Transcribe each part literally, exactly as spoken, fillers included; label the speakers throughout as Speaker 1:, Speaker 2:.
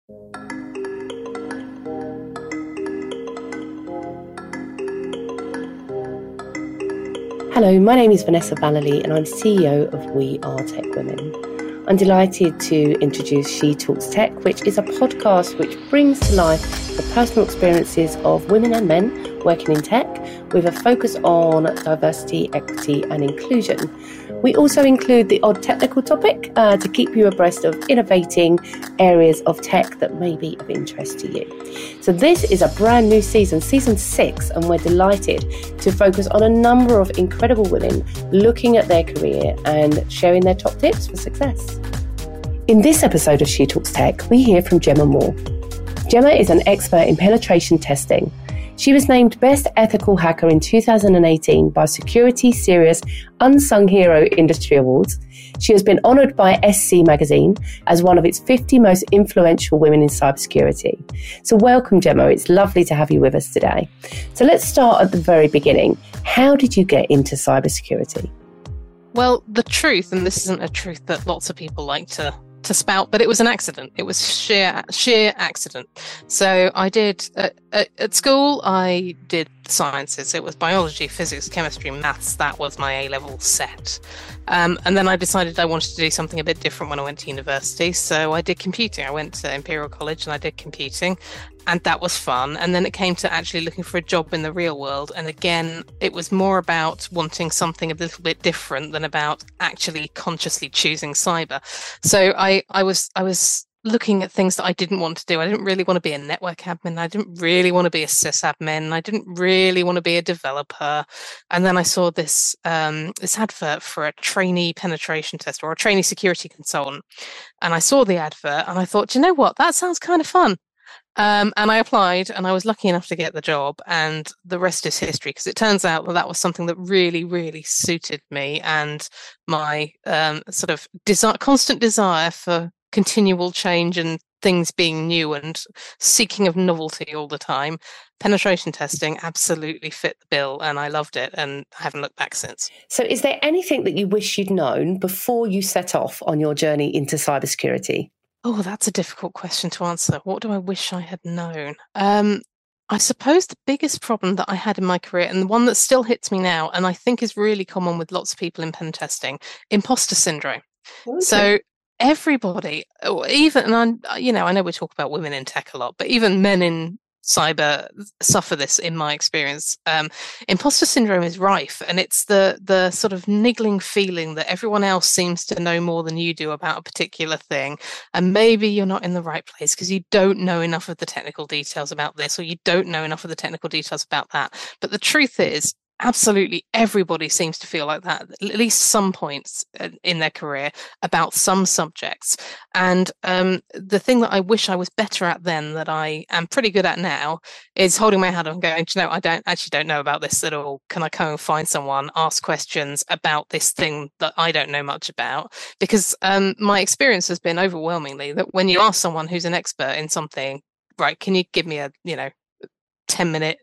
Speaker 1: Hello, my name is Vanessa Vallely and I'm C E O of We Are Tech Women. I'm delighted to introduce She Talks Tech, which is a podcast which brings to life the personal experiences of women and men working in tech with a focus on diversity, equity and inclusion. We also include the odd technical topic uh, to keep you abreast of innovating areas of tech that may be of interest to you. So this is a brand new season, season six, and we're delighted to focus on a number of incredible women looking at their career and sharing their top tips for success. In this episode of She Talks Tech, we hear from Gemma Moore. Gemma is an expert in penetration testing. She was named Best Ethical Hacker in two thousand eighteen by Security Serious Unsung Hero Industry Awards. She has been honoured by S C Magazine as one of its fifty most influential women in cybersecurity. So welcome, Gemma. It's lovely to have you with us today. So let's start at the very beginning. How did you get into cybersecurity?
Speaker 2: Well, the truth, and this isn't a truth that lots of people like to to spout, but it was an accident. It was sheer sheer accident. So I did uh, at, at school I did sciences. It was biology, physics, chemistry, maths. That was my A-level set. Um, and then I decided I wanted to do something a bit different when I went to university. So I did computing. I went to Imperial College and I did computing. And that was fun. And then it came to actually looking for a job in the real world. And again, it was more about wanting something a little bit different than about actually consciously choosing cyber. So I, I was I was looking at things that I didn't want to do. I didn't really want to be a network admin. I didn't really want to be a sysadmin. I didn't really want to be a developer. And then I saw this um, this advert for a trainee penetration tester or a trainee security consultant. And I saw the advert and I thought, do you know what? That sounds kind of fun. Um, and I applied and I was lucky enough to get the job, and the rest is history, because it turns out that that was something that really, really suited me and my um, sort of desire, constant desire for continual change and things being new and seeking of novelty all the time. Penetration testing absolutely fit the bill and I loved it, and I haven't looked back since.
Speaker 1: So is there anything that you wish you'd known before you set off on your journey into cybersecurity?
Speaker 2: Oh, that's a difficult question to answer. What do I wish I had known? Um, I suppose the biggest problem that I had in my career, and the one that still hits me now, and I think is really common with lots of people in pen testing, imposter syndrome. Okay. So everybody, even, and I, you know, I know we talk about women in tech a lot, but even men in cyber suffer this in my experience. Um, imposter syndrome is rife, and it's the the sort of niggling feeling that everyone else seems to know more than you do about a particular thing, and maybe you're not in the right place because you don't know enough of the technical details about this, or you don't know enough of the technical details about that. But the truth is, absolutely everybody seems to feel like that at least some points in their career about some subjects. And um, the thing that I wish I was better at then that I am pretty good at now is holding my head up and going, you know, I don't actually don't know about this at all. Can I go and find someone, ask questions about this thing that I don't know much about? Because um, my experience has been overwhelmingly that when you ask someone who's an expert in something, right, can you give me a, you know, ten minute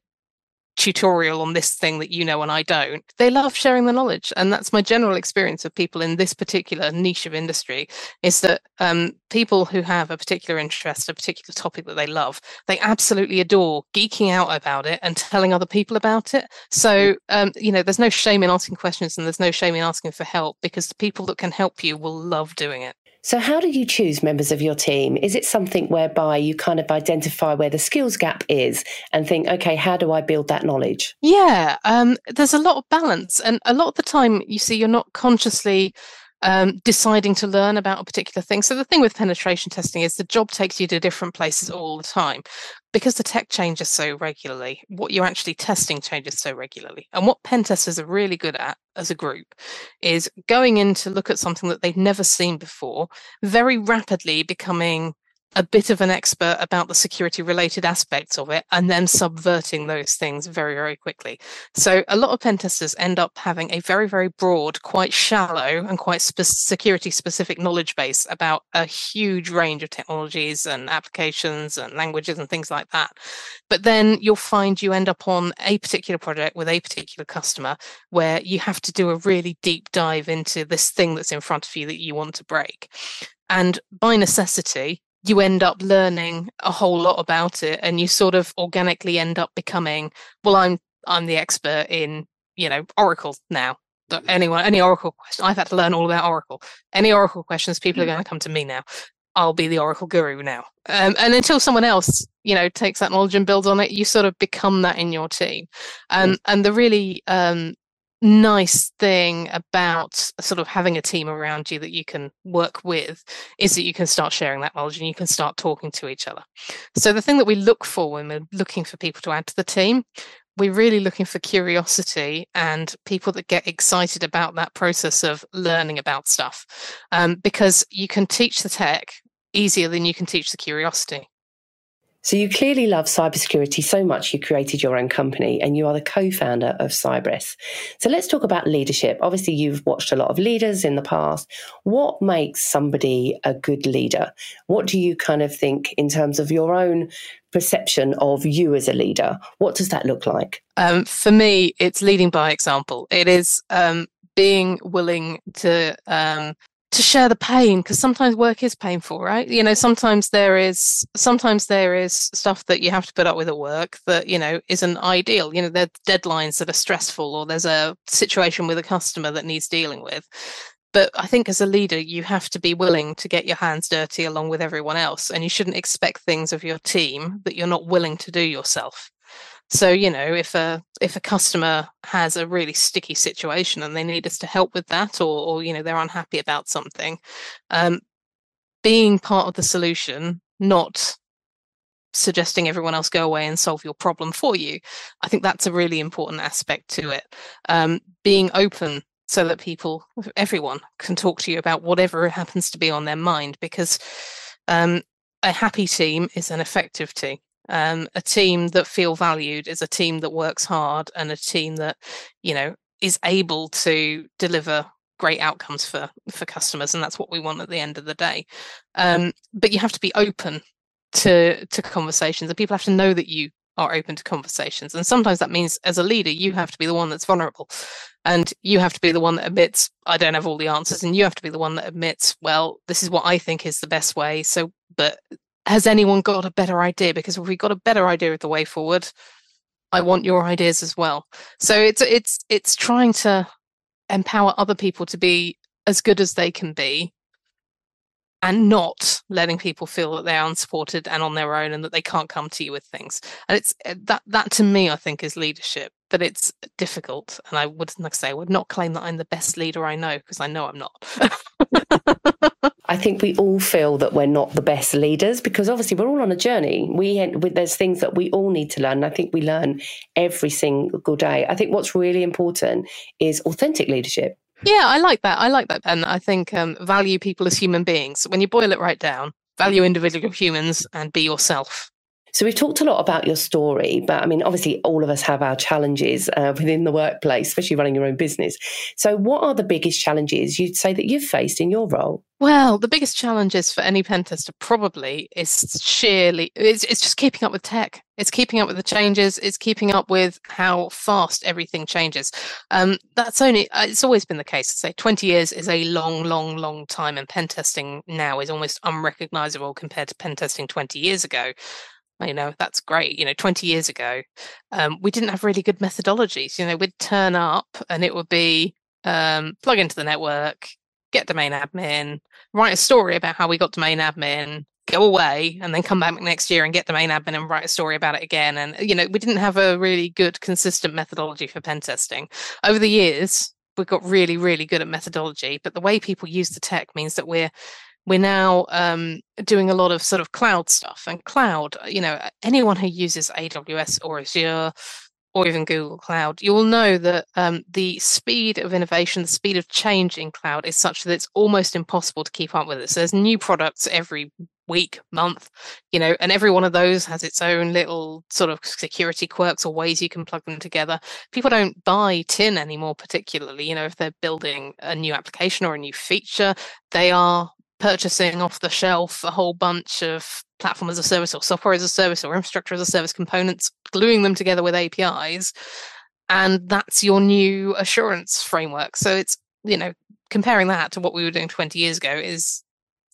Speaker 2: tutorial on this thing that you know and I don't, they love sharing the knowledge. And that's my general experience of people in this particular niche of industry, is that um, people who have a particular interest, a particular topic that they love, they absolutely adore geeking out about it and telling other people about it. So, um, you know, there's no shame in asking questions and there's no shame in asking for help, because the people that can help you will love doing it.
Speaker 1: So how do you choose members of your team? Is it something whereby you kind of identify where the skills gap is and think, okay, how do I build that knowledge?
Speaker 2: Yeah, um, there's a lot of balance. And a lot of the time, you see, you're not consciously um, deciding to learn about a particular thing. So the thing with penetration testing is the job takes you to different places all the time, because the tech changes so regularly. What you're actually testing changes so regularly. And what pen testers are really good at as a group is going in to look at something that they've never seen before, very rapidly becoming a bit of an expert about the security related aspects of it, and then subverting those things very, very quickly. So a lot of pen testers end up having a very, very broad, quite shallow and quite spe- security specific knowledge base about a huge range of technologies and applications and languages and things like that. But then you'll find you end up on a particular project with a particular customer where you have to do a really deep dive into this thing that's in front of you that you want to break. And by necessity, you end up learning a whole lot about it, and you sort of organically end up becoming, well, I'm I'm the expert in, you know, Oracle now. Anyone, any Oracle question, I've had to learn all about Oracle. Any Oracle questions, people are going to come to me now. I'll be the Oracle guru now. Um, and until someone else, you know, takes that knowledge and builds on it, you sort of become that in your team. Um, and the really um, nice thing about sort of having a team around you that you can work with is that you can start sharing that knowledge and you can start talking to each other. So the thing that we look for when we're looking for people to add to the team, we're really looking for curiosity and people that get excited about that process of learning about stuff, um, because you can teach the tech easier than you can teach the curiosity.
Speaker 1: So you clearly love cybersecurity so much you created your own company and you are the co-founder of Cybress. So let's talk about leadership. Obviously, you've watched a lot of leaders in the past. What makes somebody a good leader? What do you kind of think in terms of your own perception of you as a leader? What does that look like?
Speaker 2: Um, for me, it's leading by example. It is um, being willing to um, to share the pain, because sometimes work is painful, right? You know, sometimes there is sometimes there is stuff that you have to put up with at work that, you know, isn't ideal. You know, there's deadlines that are stressful, or there's a situation with a customer that needs dealing with. But I think as a leader, you have to be willing to get your hands dirty along with everyone else, and you shouldn't expect things of your team that you're not willing to do yourself. So, you know, if a if a customer has a really sticky situation and they need us to help with that, or, or you know, they're unhappy about something, um, being part of the solution, not suggesting everyone else go away and solve your problem for you, I think that's a really important aspect to it. Um, being open so that people, everyone, can talk to you about whatever happens to be on their mind, because um, a happy team is an effective team. Um, a team that feel valued is a team that works hard, and a team that, you know, is able to deliver great outcomes for for customers, and that's what we want at the end of the day. Um, but you have to be open to to conversations, and people have to know that you are open to conversations. And sometimes that means, as a leader, you have to be the one that's vulnerable, and you have to be the one that admits, I don't have all the answers, and you have to be the one that admits, well, this is what I think is the best way. So, but has anyone got a better idea? Because if we've got a better idea of the way forward, I want your ideas as well. So it's it's it's trying to empower other people to be as good as they can be, and not letting people feel that they're unsupported and on their own, and that they can't come to you with things. And it's that that to me, I think, is leadership. But it's difficult, and I would, like I say, I would not claim that I'm the best leader I know, because I know I'm not.
Speaker 1: I think we all feel that we're not the best leaders, because obviously we're all on a journey. We, there's things that we all need to learn. And I think we learn every single day. I think what's really important is authentic leadership.
Speaker 2: Yeah, I like that. I like that. And I think um, value people as human beings. When you boil it right down, value individual humans and be yourself.
Speaker 1: So we've talked a lot about your story, but I mean, obviously all of us have our challenges uh, within the workplace, especially running your own business. So what are the biggest challenges you'd say that you've faced in your role?
Speaker 2: Well, the biggest challenges for any pen tester probably is sheerly, it's, it's just keeping up with tech. It's keeping up with the changes. It's keeping up with how fast everything changes. Um, that's only, it's always been the case. I'd say twenty years is a long, long, long time. And pen testing now is almost unrecognizable compared to pen testing twenty years ago. You know, that's great. You know, twenty years ago, um, we didn't have really good methodologies. You know, we'd turn up and it would be um, plug into the network, get domain admin, write a story about how we got domain admin, go away, and then come back next year and get domain admin and write a story about it again. And, you know, we didn't have a really good, consistent methodology for pen testing. Over the years, we've got really, really good at methodology, but the way people use the tech means that we're We're now um, doing a lot of sort of cloud stuff. And cloud, you know, anyone who uses A W S or Azure or even Google Cloud, you will know that um, the speed of innovation, the speed of change in cloud is such that it's almost impossible to keep up with it. So there's new products every week, month, you know, and every one of those has its own little sort of security quirks or ways you can plug them together. People don't buy tin anymore, particularly, you know, if they're building a new application or a new feature, they are purchasing off the shelf a whole bunch of platform as a service or software as a service or infrastructure as a service components, gluing them together with A P Is. And that's your new assurance framework. So it's, you know, comparing that to what we were doing twenty years ago is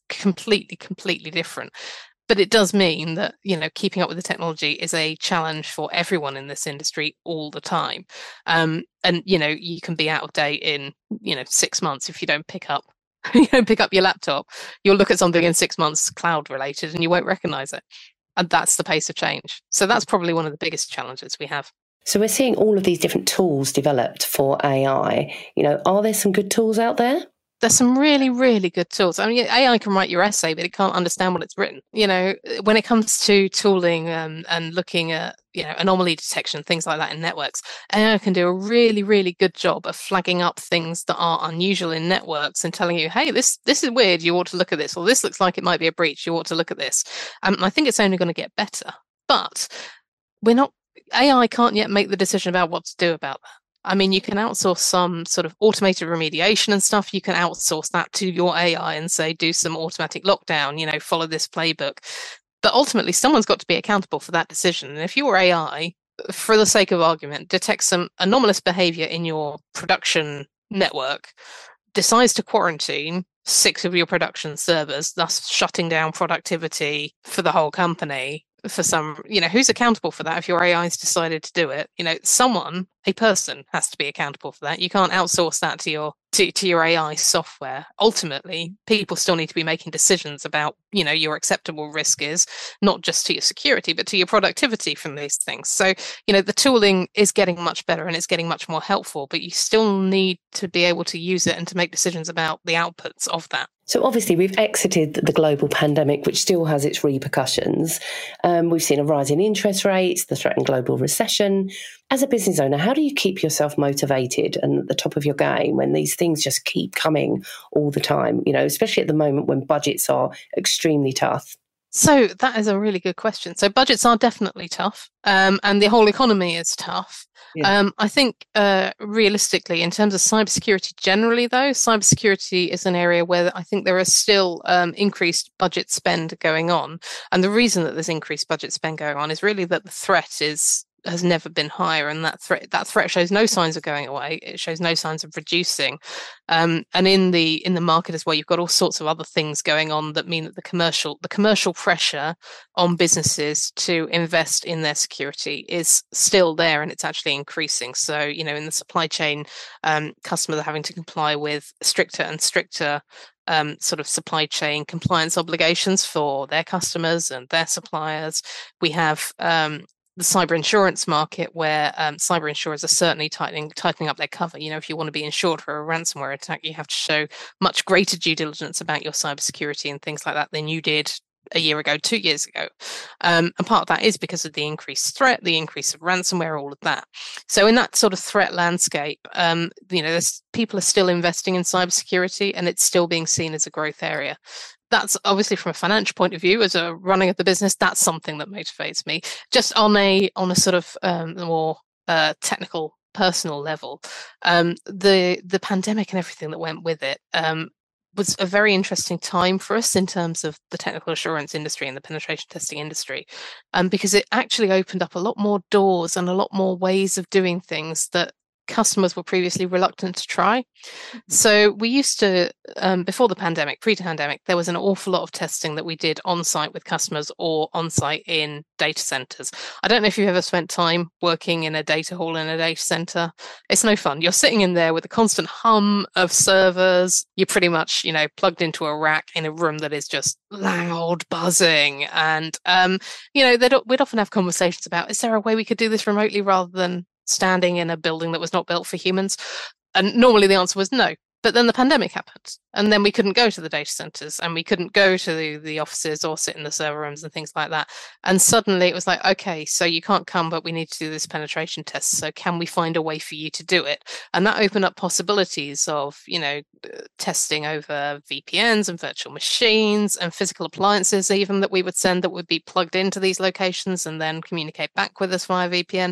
Speaker 2: completely, completely different. But it does mean that, you know, keeping up with the technology is a challenge for everyone in this industry all the time. Um, and, you know, you can be out of date in, you know, six months if you don't pick up, you don't pick up your laptop. You'll look at something in six months cloud related and you won't recognize it. And that's the pace of change. So that's probably one of the biggest challenges we have.
Speaker 1: So we're seeing all of these different tools developed for A I. You know, are there some good tools out there?
Speaker 2: There's some really, really good tools. I mean, A I can write your essay, but it can't understand what it's written. You know, when it comes to tooling um, and looking at, you know, anomaly detection, things like that in networks, A I can do a really, really good job of flagging up things that are unusual in networks and telling you, hey, this this is weird, you ought to look at this, or this looks like it might be a breach, you ought to look at this. Um, and I think it's only going to get better. But we're not, A I can't yet make the decision about what to do about that. I mean, you can outsource some sort of automated remediation and stuff. You can outsource that to your A I and say, do some automatic lockdown, you know, follow this playbook. But ultimately, someone's got to be accountable for that decision. And if your A I, for the sake of argument, detects some anomalous behavior in your production network, decides to quarantine six of your production servers, thus shutting down productivity for the whole company, for some, you know, who's accountable for that if your A I's decided to do it? You know, someone, a person has to be accountable for that. You can't outsource that to your to, to your A I software. Ultimately, people still need to be making decisions about, you know, your acceptable risk is, not just to your security, but to your productivity from these things. So, you know, the tooling is getting much better and it's getting much more helpful, but you still need to be able to use it and to make decisions about the outputs of that.
Speaker 1: So obviously we've exited the global pandemic, which still has its repercussions. Um, we've seen a rise in interest rates, the threatened global recession. As a business owner, how do you keep yourself motivated and at the top of your game when these things just keep coming all the time, you know, especially at the moment when budgets are extremely tough?
Speaker 2: So that is a really good question. So budgets are definitely tough, um, and the whole economy is tough. Yeah. Um, I think uh, realistically, in terms of cybersecurity generally, though, cybersecurity is an area where I think there is still um, increased budget spend going on. And the reason that there's increased budget spend going on is really that the threat is has never been higher, and that threat that threat shows no signs of going away. It shows no signs of reducing. Um, and in the in the market as well, you've got all sorts of other things going on that mean that the commercial the commercial pressure on businesses to invest in their security is still there, and it's actually increasing. So, you know, in the supply chain, um, customers are having to comply with stricter and stricter Um, sort of supply chain compliance obligations for their customers and their suppliers. We have um, the cyber insurance market, where um, cyber insurers are certainly tightening tightening up their cover. You know, if you want to be insured for a ransomware attack, you have to show much greater due diligence about your cybersecurity and things like that than you did a year ago, two years ago. Um, and part of that is because of the increased threat, the increase of ransomware, all of that. So in that sort of threat landscape, um, you know, there's, people are still investing in cybersecurity and it's still being seen as a growth area. That's obviously from a financial point of view, as a running of the business, that's something that motivates me. Just on a on a sort of um, more uh, technical, personal level, um, the the pandemic and everything that went with it um, was a very interesting time for us in terms of the technical assurance industry and the penetration testing industry, um, because it actually opened up a lot more doors and a lot more ways of doing things that customers were previously reluctant to try. Mm-hmm. So we used to, um, before the pandemic, pre-pandemic, there was an awful lot of testing that we did on-site with customers or on-site in data centers. I don't know if you've ever spent time working in a data hall in a data center. It's no fun. You're sitting in there with a constant hum of servers. You're pretty much, you know, plugged into a rack in a room that is just loud, buzzing. And, um, you know, we'd often have conversations about, is there a way we could do this remotely rather than standing in a building that was not built for humans? And normally the answer was no. But then the pandemic happened, and then we couldn't go to the data centers and we couldn't go to the, the offices or sit in the server rooms and things like that. And suddenly it was like, okay, so you can't come, but we need to do this penetration test. So can we find a way for you to do it? And that opened up possibilities of, you know, testing over V P Ns and virtual machines and physical appliances even that we would send that would be plugged into these locations and then communicate back with us via V P N.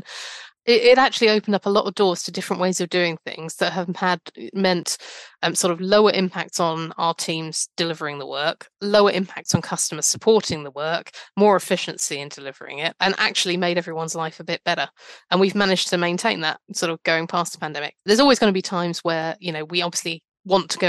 Speaker 2: It actually opened up a lot of doors to different ways of doing things that have had meant um, sort of lower impacts on our teams delivering the work, lower impacts on customers supporting the work, more efficiency in delivering it, and actually made everyone's life a bit better. And we've managed to maintain that sort of going past the pandemic. There's always going to be times where, you know, we obviously want to go and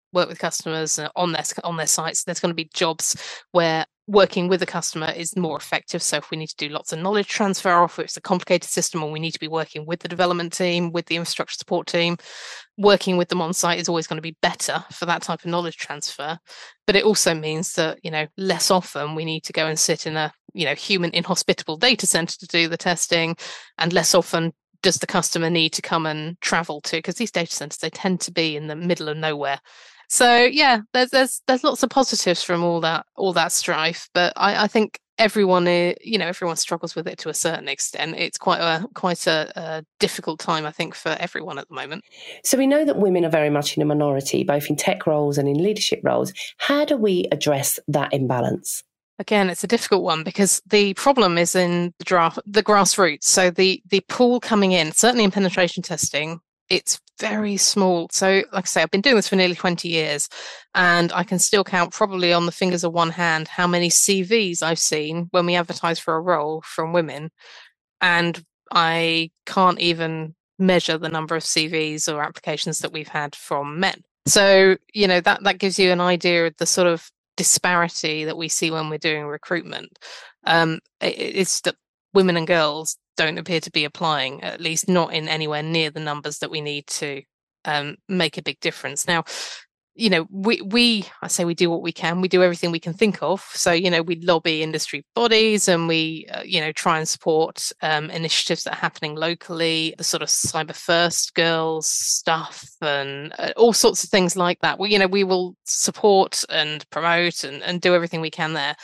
Speaker 2: work with customers uh, on their on their sites. There's going to be jobs where working with the customer is more effective. So if we need to do lots of knowledge transfer, or if it's a complicated system, or we need to be working with the development team, with the infrastructure support team, working with them on site is always going to be better for that type of knowledge transfer. But it also means that, you know, less often we need to go and sit in a, you know, human inhospitable data center to do the testing, and less often does the customer need to come and travel to, because these data centers, they tend to be in the middle of nowhere. So yeah, there's there's there's lots of positives from all that all that strife, but I, I think everyone is, you know, everyone struggles with it to a certain extent. It's quite a quite a, a difficult time, I think, for everyone at the moment.
Speaker 1: So we know that women are very much in a minority, both in tech roles and in leadership roles. How do we address that imbalance?
Speaker 2: Again, it's a difficult one because the problem is in the draft, the grassroots. So the the pool coming in, certainly in penetration testing, it's very small. So like I say, I've been doing this for nearly twenty years, and I can still count probably on the fingers of one hand how many C Vs I've seen when we advertise for a role from women. And I can't even measure the number of C Vs or applications that we've had from men. So, you know, that, that gives you an idea of the sort of disparity that we see when we're doing recruitment. Um, it, it's that women and girls don't appear to be applying, at least not in anywhere near the numbers that we need to um, make a big difference. Now, you know, we, we, I say we do what we can. We do everything we can think of. So, you know, we lobby industry bodies, and we, uh, you know, try and support um, initiatives that are happening locally, the sort of cyber first girls stuff, and uh, all sorts of things like that. We, you know, we will support and promote and, and do everything we can there.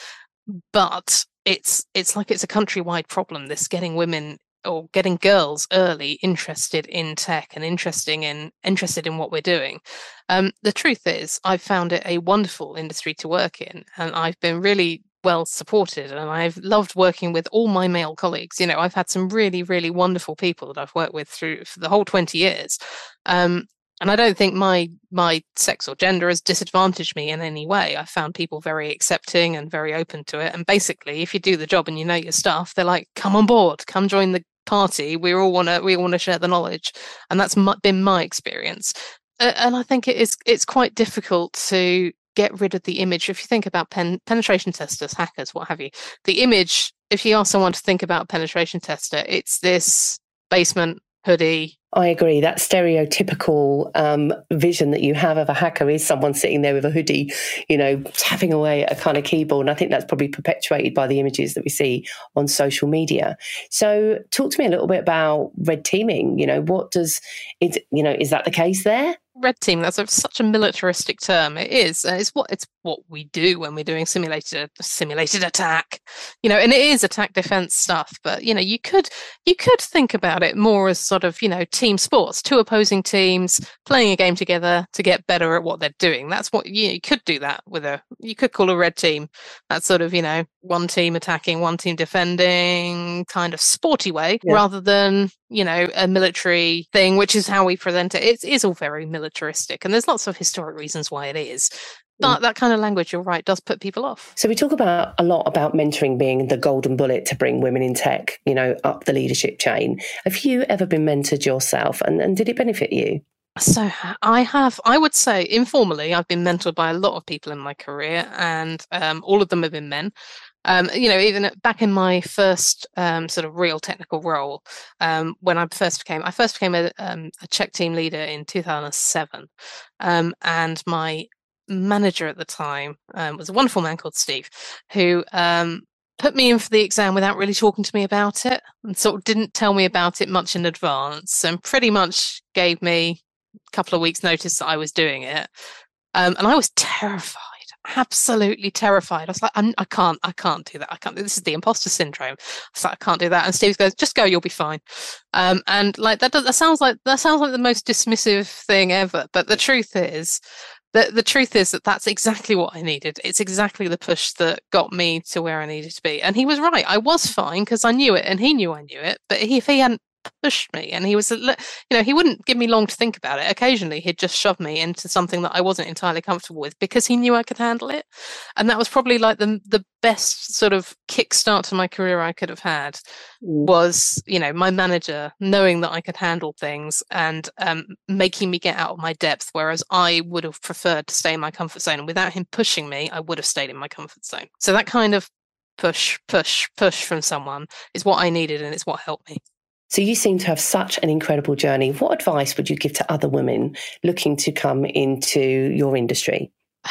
Speaker 2: But it's it's like it's a countrywide problem, this getting women or getting girls early interested in tech and interesting in interested in what we're doing. Um, the truth is, I've found it a wonderful industry to work in, and I've been really well supported, and I've loved working with all my male colleagues. You know, I've had some really, really wonderful people that I've worked with through for the whole twenty years. Um, And I don't think my my sex or gender has disadvantaged me in any way. I found people very accepting and very open to it. And basically, if you do the job and you know your stuff, they're like, come on board, come join the party. We all want to we all want to share the knowledge. And that's my, been my experience. Uh, and I think it is it's quite difficult to get rid of the image. If you think about pen, penetration testers, hackers, what have you, the image, if you ask someone to think about penetration tester, it's this basement hoodie.
Speaker 1: I agree. That stereotypical um, vision that you have of a hacker is someone sitting there with a hoodie, you know, tapping away at a kind of keyboard. And I think that's probably perpetuated by the images that we see on social media. So talk to me a little bit about red teaming. You know, what does it, you know, is that the case there?
Speaker 2: Red team, that's a, such a militaristic term. It is. Uh, it's what it's what we do when we're doing simulated simulated attack. You know, and it is attack defense stuff. But you know, you could you could think about it more as sort of, you know, team sports, two opposing teams playing a game together to get better at what they're doing. That's what you, know, you could do that with a. You could call a red team. That's sort of, you know, one team attacking, one team defending, kind of sporty way, yeah. Rather than, you know, a military thing, which is how we present it. It is all very militaristic, and there's lots of historic reasons why it is. But that kind of language, you're right, does put people off.
Speaker 1: So we talk about a lot about mentoring being the golden bullet to bring women in tech, you know, up the leadership chain. Have you ever been mentored yourself, and, and did it benefit you?
Speaker 2: So I have, I would say informally, I've been mentored by a lot of people in my career, and um, all of them have been men. Um, you know, even back in my first um, sort of real technical role, um, when I first became, I first became a, um, a Czech team leader in two thousand seven, um, and my manager at the time um, was a wonderful man called Steve, who um, put me in for the exam without really talking to me about it, and sort of didn't tell me about it much in advance, and pretty much gave me a couple of weeks' notice that I was doing it, um, and I was terrified. Absolutely terrified. I was like, I'm, I can't, I can't do that. I can't. This is the imposter syndrome. I was like, I can't do that. And Steve goes, just go, you'll be fine. Um, and like that, that sounds like that sounds like the most dismissive thing ever. But the truth is, the the truth is that that's exactly what I needed. It's exactly the push that got me to where I needed to be. And he was right. I was fine because I knew it, and he knew I knew it. But he, if he hadn't pushed me. And he was, you know, he wouldn't give me long to think about it. Occasionally, he'd just shove me into something that I wasn't entirely comfortable with because he knew I could handle it. And that was probably like the the best sort of kickstart to my career I could have had was, you know, my manager knowing that I could handle things and um, making me get out of my depth, whereas I would have preferred to stay in my comfort zone. And without him pushing me, I would have stayed in my comfort zone. So that kind of push, push, push from someone is what I needed, and it's what helped me.
Speaker 1: So you seem to have such an incredible journey. What advice would you give to other women looking to come into your industry?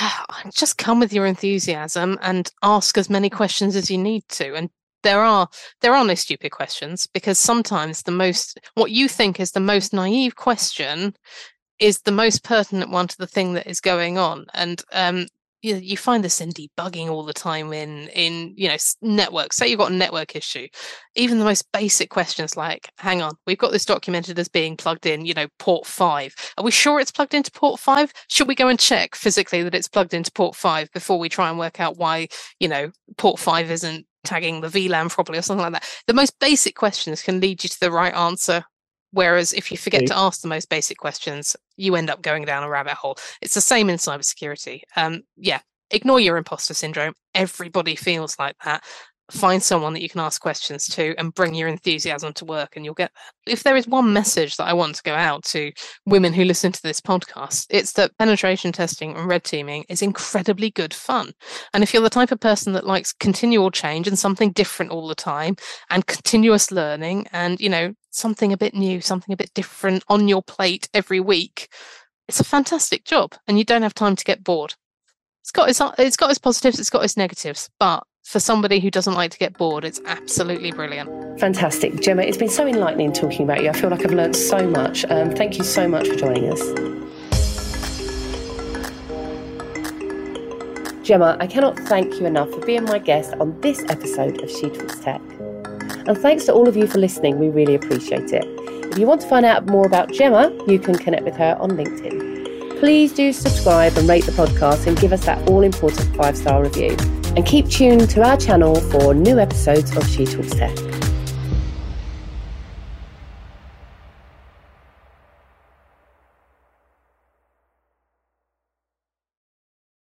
Speaker 2: Just come with your enthusiasm and ask as many questions as you need to. And there are there are no stupid questions, because sometimes the most, what you think is the most naive question is the most pertinent one to the thing that is going on. And um, you, you find this in debugging all the time in, in you know, networks. Say you've got a network issue. Even the most basic questions like, hang on, we've got this documented as being plugged in, you know, port five. Are we sure it's plugged into port five? Should we go and check physically that it's plugged into port five before we try and work out why, you know, port five isn't tagging the V LAN properly or something like that? The most basic questions can lead you to the right answer. Whereas if you forget to ask the most basic questions, you end up going down a rabbit hole. It's the same in cybersecurity. Um, yeah, ignore your imposter syndrome. Everybody feels like that. Find someone that you can ask questions to and bring your enthusiasm to work, and you'll get there. If there is one message that I want to go out to women who listen to this podcast, it's that penetration testing and red teaming is incredibly good fun. And if you're the type of person that likes continual change and something different all the time and continuous learning and, you know, something a bit new, something a bit different on your plate every week, it's a fantastic job, and you don't have time to get bored. It's got its, it's got its positives, it's got its negatives, but for somebody who doesn't like to get bored, it's absolutely brilliant. Fantastic.
Speaker 1: Gemma, it's been so enlightening talking about you. I feel like I've learned so much. Um, thank you so much for joining us. Gemma, I cannot thank you enough for being my guest on this episode of She Talks Tech. And thanks to all of you for listening. We really appreciate it. If you want to find out more about Gemma, you can connect with her on LinkedIn. Please do subscribe and rate the podcast and give us that all-important five-star review. And keep tuned to our channel for new episodes of She Talks Tech.